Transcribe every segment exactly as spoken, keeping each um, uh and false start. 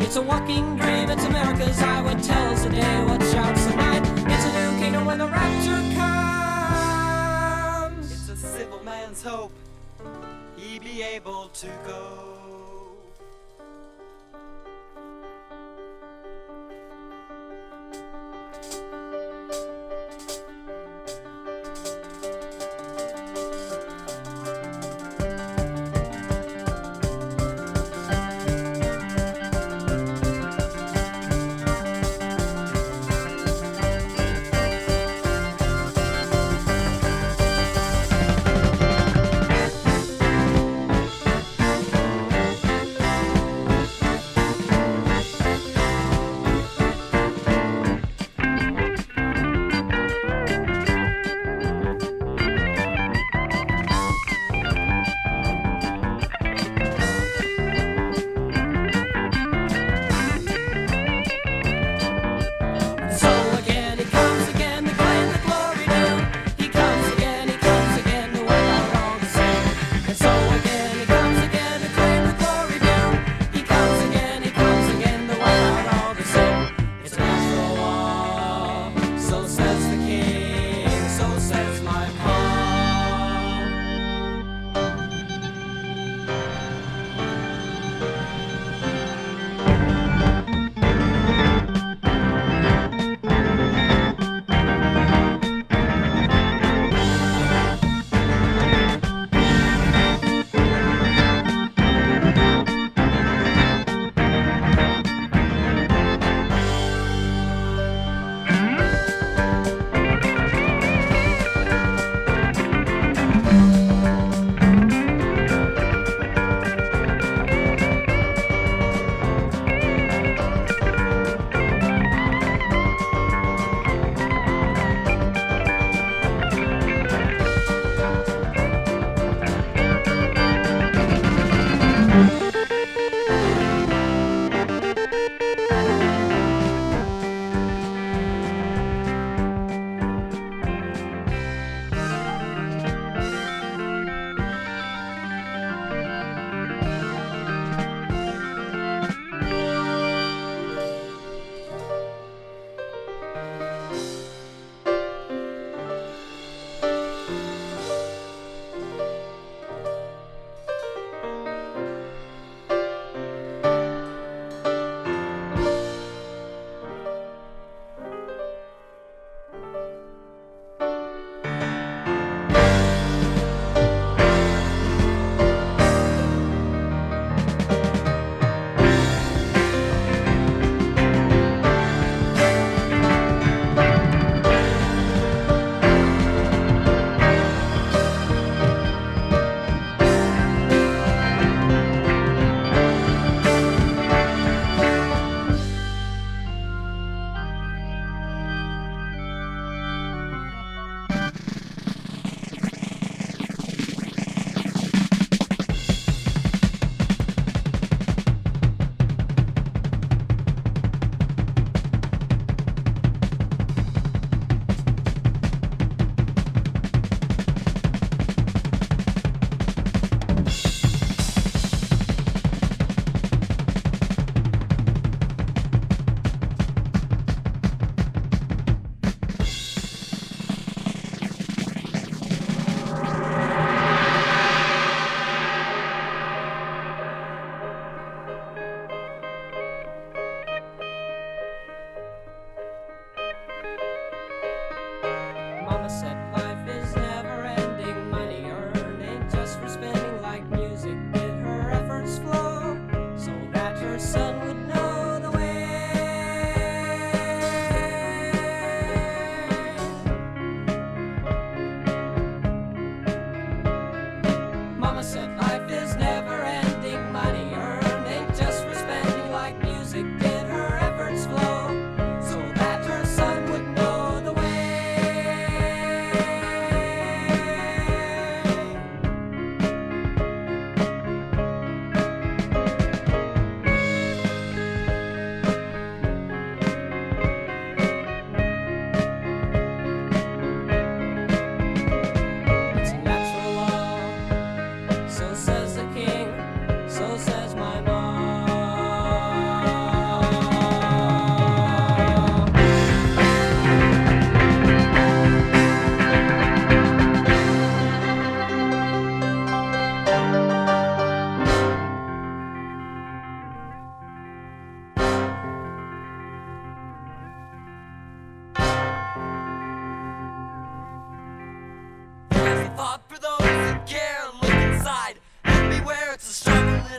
It's a walking dream, it's America's highway, tells the day what shouts the night. It's a new kingdom when the rapture comes. It's a civil man's hope he be able to go.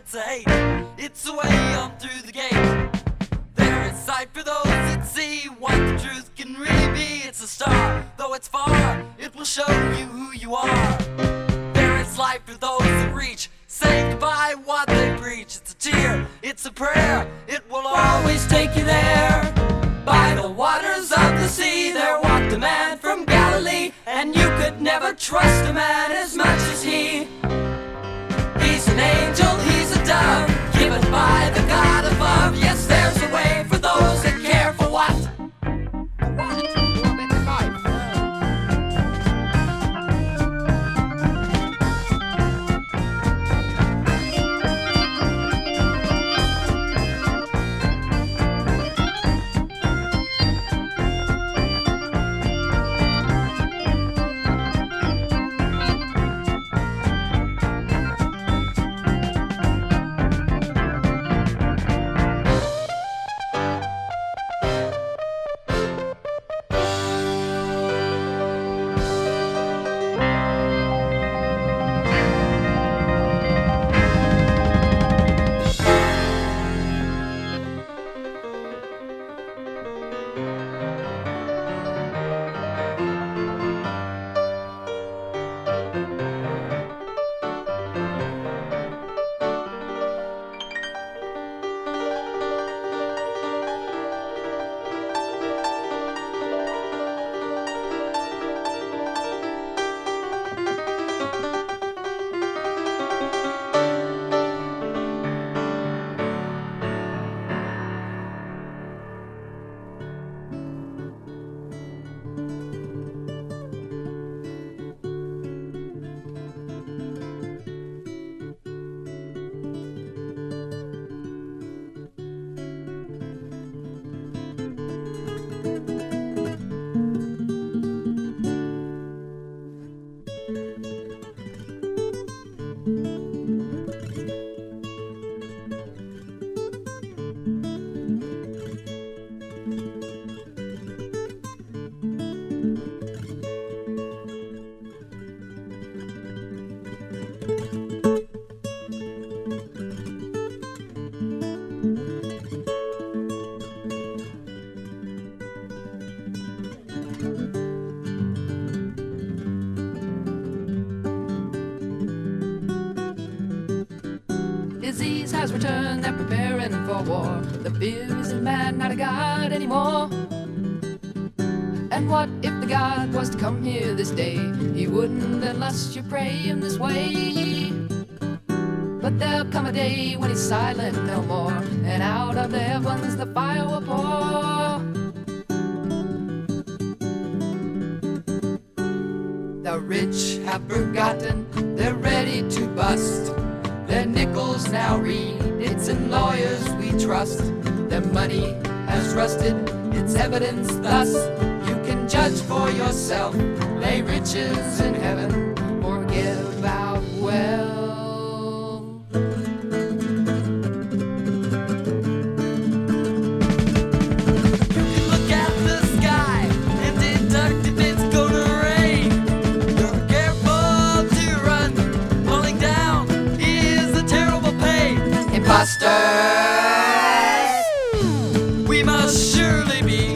it's a hate. It's a way on through the gate. There is sight for those that see what the truth can really be. It's a star, though it's far, it will show you who you are. There is light for those that reach, saved by what they preach. It's a tear, it's a prayer, it will always take you there. By the waters of the sea there walked a man from Galilee, and you could never trust a man as much as he. He's an angel, he's a dove, given by the God above. Yes, there's a way for those that care for what? Disease has returned, they're preparing for war. The fear isn't man, not a god anymore. And what if the God was to come here this day? He wouldn't unless you pray him this way. But there'll come a day when he's silent no more, and out of the heavens the fire will pour. The rich have forgotten, they're ready to bust. Their nickels now read, it's in lawyers we trust. Their money has rusted, it's evidence thus. You can judge for yourself, lay riches in heaven, or give out well. You can look at the sky and deduct if it's gonna rain. You're careful to run, falling down is a terrible pain. Imposters! We must surely be